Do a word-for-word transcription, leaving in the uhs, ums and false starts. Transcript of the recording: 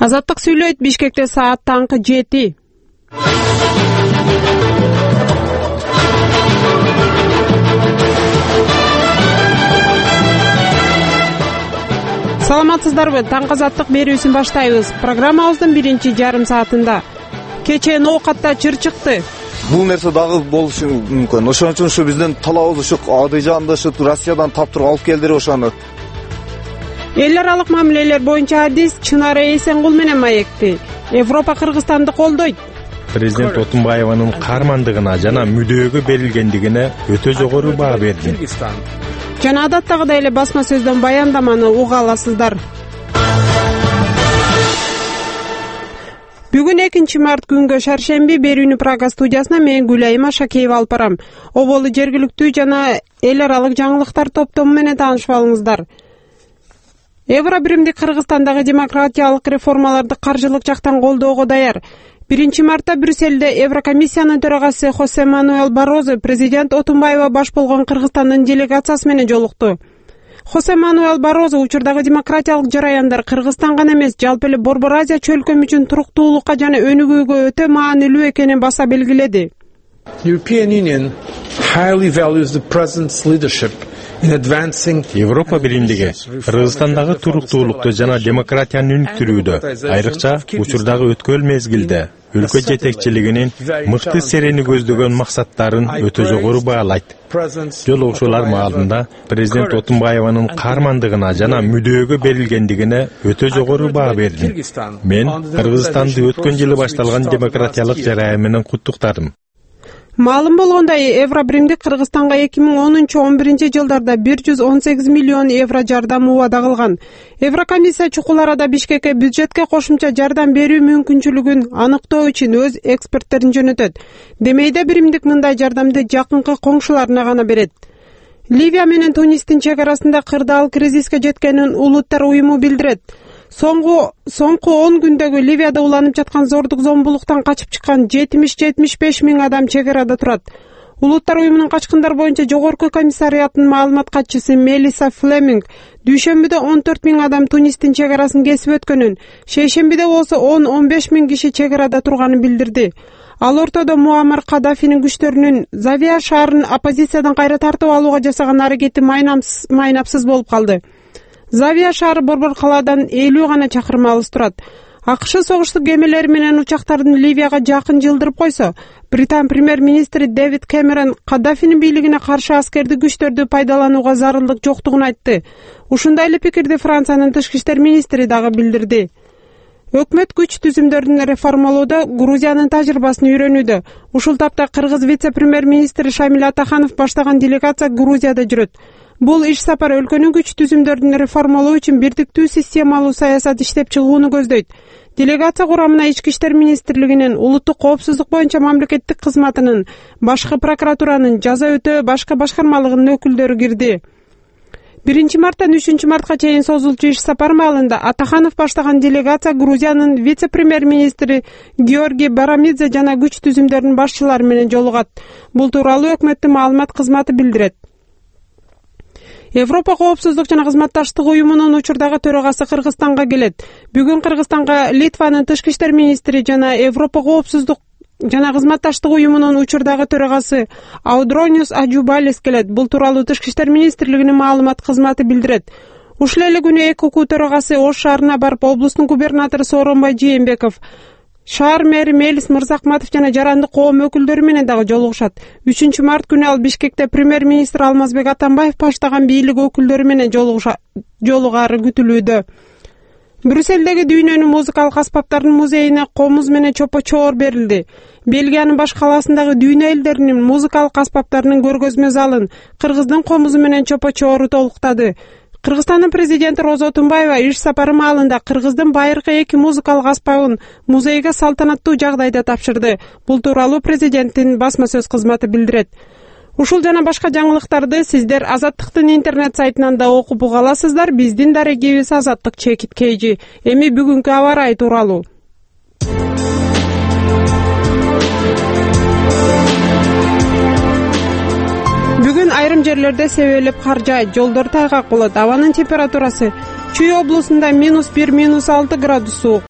Азаттык сүйлөйт. Бишкекте саат таңкы жети. Саламатсыздарбы? Таңкы азаттык берүүсүн баштайбыз. Программабыздын биринчи жарым саатында кечээ ноокатта чыр чыкты. Бул нерсе дагы болушу мүмкүн. Ошон үчүн ушу биздин талабыбыз ушу Азербайжанды ушу Россиядан таптырып алып келдир ошону. Эл аралык мамилелер боюнча адис Чынара Эсенгул менен маекти. Европа Кыргызстанды колдойт. Президент Отунбаеванын каармандыгына жана мүдөөгө берилгендигине өтө жогору баа берди. Жана адаттагыдай эле басма сөздөн баяндаманы уга аласыздар. Бүгүн экинчи март күнгө шаршемби берүүнү Прага студиясына мен Гүлайым Ашакеева алып барам. Оболу жергиликтүү жана эл аралык жаңылыктар топтому менен таанышып алыңыздар. Евро биримдик Кыргызстандагы демократиялык реформаларды каржылык жактан колдоого даяр. биринчи мартта Брюссельде Еврокомиссиянын төрагасы Хосе Мануэл Барозу президент Отунбаева баш болгон Кыргызстандын делегациясы менен жолукту. Хосе Мануэл Барозу учурдагы демократиялык жараяндар Кыргызстан гана эмес, жалпы эле Борбор Азия чөлкөмү үчүн туруктуулукка жана өнүгүүгө өтө маанилүү экенин баса белгиледи. European Union highly values the president's leadership in advancing Европа биримдиги Кыргызстандагы туруктуулукту жана демократияны өнүктүрүүдө, айрыкча учурдагы өткөн мезгилде өлкө жетекчилигинин мыкты серени көздөгөн максаттарын өтө жогору баалайт. Жолугушуулар маалында президент Отунбаеванын каармандыгына жана мүдөөгө берилгендигине өтө жогору баа бердим. Мен Кыргызстанды өткөн жылы башталган демократиялык жараян менен куттуктадым. Маалым болгондой, Евро биримдик Кыргызстанга эки миң онунчу он биринчи жылдарда бир жүз он сегиз миллион евро жардам убада кылган. Еврокомиссия чукул арада Бишкекке бюджетке кошумча жардам берүү мүмкүнчүлүгүн аныктоо үчүн өз эксперттерин жөнөтөт. Демейде биримдик мындай жардамды жакынкы коңшуларына гана берет. Ливия менен Тунистин чек арасында кырдаал кризиске жеткенин Улуттар уюму билдирет. Соңку соңку он күндөгү Ливияда уланып жаткан зордук зомбулуктан качып чыккан жетимиш жетимиш беш миң адам чек арада турат. Улуттар уюмунун качкындар боюнча жогорку комиссариятынын маалымат катчысы Мелиса Флеминг дүйшөмбүдө он төрт миң адам Тунистин чек арасын кесип өткөнүн, шейшембиде болсо он он беш миң киши чек арада турганын билдирди. Ал ортодо Муаммар Кадафинин күчтөрүнүн Завиа шаарын оппозициядан кайра тартып алууга жасаган аракети майнапсыз болуп калды. Завиа шаары борбор калаадан элүү гана чакырым алыс турат. АКШ согуштук кемелери менен учактардын Ливияга жакын жылдырып койсо, Британ премьер-министри Дэвид Кэмерон Каддафинин бийлигине каршы аскердик күчтөрдү пайдаланууга зарылдык жоктугун айтты. Ушундай эле пикирди Франциянын тышкы иштер министри дагы билдирди. Өкмөт күч түзүмдөрүн реформалоодо Грузиянын тажрыйбасын үйрөнүүдө. Ушул тапта Кыргыз вице-премьер-министри Шамил Атаханов баштаган делегация Грузияда жүрөт. Бул иш сапар өлкөнүн күч түзүмдөрүн реформалоо үчүн бирдиктүү системалуу саясат иштеп чыгууну көздөйт. Делегация курамына Ички иштер министрлигинин, улуттук коопсуздук боюнча мамлекеттик кызматынын, башкы прокуратуранын, жаза өтөө башкы башкармалыгынын өкүлдөрү кирди. биринчи марттан үчүнчү мартка чейин созулчу иш сапар маалында Атаханов баштаган делегация Грузиянын вице-премьер-министри Георгий Барамидзе жана күч түзүмдөрүнүн башчылары менен жолугат. Бул тууралуу өкмөттүн маалымат кызматы билдирет. Европа коопсуздук жана кызматташтык уюмунун учурдагы төрагасы Кыргызстанга келет. Бүгүн Кыргызстанга Литванын тышкы иштер министри жана Европа коопсуздук жана кызматташтык уюмунун учурдагы төрагасы Аудрониус Аджубалис келет. Бул тууралуу тышкы иштер министрлигинин маалымат кызматы билдирет. Ушул эле күнү эки укук төрагасы Ош шаарына барып, облустун губернатору Сооронбай Жээнбеков, шаар мэри Мелис Мырзахматов жана жарандык коом өкүлдөрү менен дагы жолугушат. үчүнчү март күнү ал Бишкекте премьер-министр Алмазбек Атамбаев баштаган бийлик өкүлдөрү менен жолугары күтүлүүдө. Брюссельдеги дүйнөнүн музыкалык аспаптарынын музейине комуз менен чопо-чоор берилди. Бельгиянын баш калаасындагы дүйнө элдеринин музыкалык аспаптарынын көргөзмө залын Кыргыздын комузу менен чопо-чоору толуктады. Кыргызстандын президенти Роза Отунбаева иш сапары маалында Кыргыздын байыркы эки музыкалык аспабын музейге салтанаттуу жагдайда тапшырды. Бул тууралуу президенттин басма сөз кызматы билдирет. Ушул жана башка жаңылыктарды сиздер Азаттыктын интернет сайтынан да окуп уга аласыздар. Биздин дарегибиз Азаттык чекит кейжи. Эми бүгүнкү аба ырайы тууралуу. Бүгүн айрым жерлерде себелеп кар жаайт, жолдор тайгак болот. Абанын температурасы Чүй облусунда минус бир, минус алты градус суук,